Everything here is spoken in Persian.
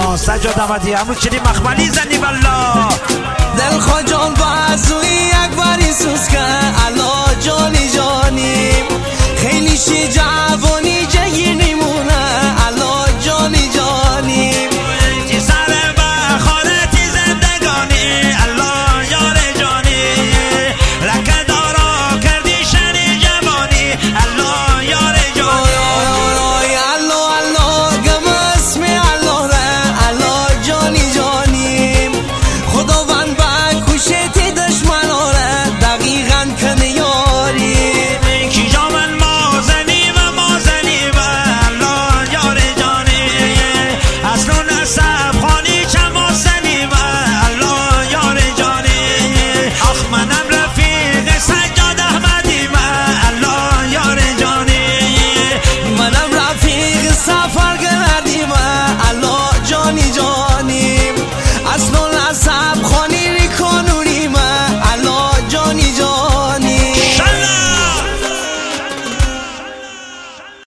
سجاد احمدی همون چنین مخملی زنی والله دل خواجان بازوی اکبری سوز که علا جانی جانی خیلی شی جوانی